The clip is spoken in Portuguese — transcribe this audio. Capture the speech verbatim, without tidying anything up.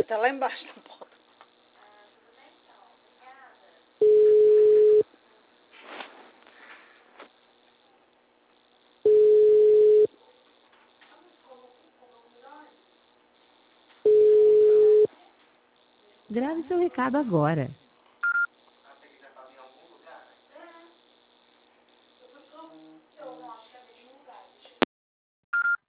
Tá lá embaixo na porta. Grave seu recado agora.